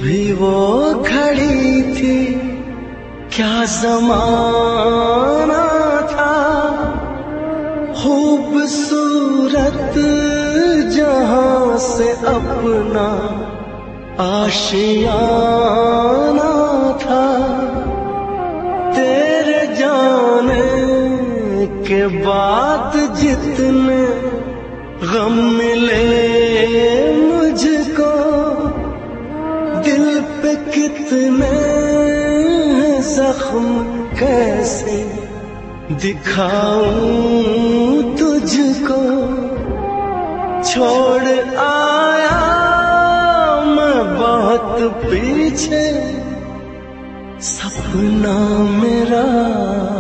भी वो खड़ी थी, क्या ज़माना था। खूबसूरत जहां से अपना आशियाना था। तेरे जाने के बाद जितने गम मिले मुझको, दिल पे कितने जख्म कैसे दिखाऊं तुझको। छोड़ आया मैं बहुत पीछे, सपना मेरा